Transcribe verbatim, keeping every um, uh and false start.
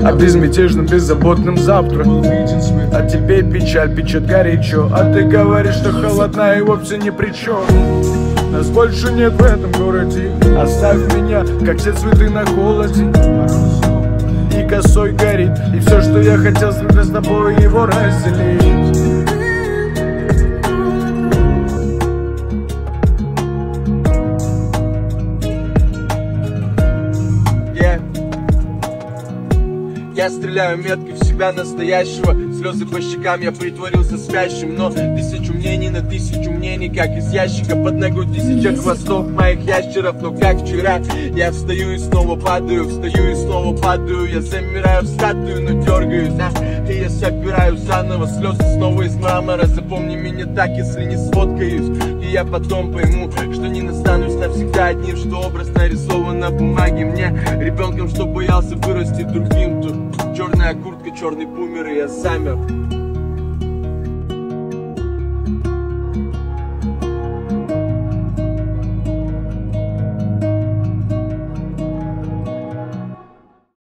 о безмятежном, беззаботном завтра. А тебе печаль печет горячо, а ты говоришь, что холодна и вовсе ни при чем. Нас больше нет в этом городе, оставь меня, как все цветы на холоде. И косой горит, и все, что я хотел, с тобой его разделить. Я стреляю метко в себя настоящего. Слезы по щекам, я притворился спящим. Но тысячу мнений на тысячу мнений, как из ящика. Под ногой тысяча хвостов моих ящеров. Но как вчера, я встаю и снова падаю. Встаю и снова падаю. Я замираю в статую, но дергаюсь, да? И я собираю заново слезы снова из мрамора. Запомни меня так, если не сфоткаюсь. И я потом пойму, что не настанусь навсегда одним, что образ нарисован на бумаге. Мне ребенком, что боялся вырасти другим. Тут черная куртка, черный бумер, и я замер.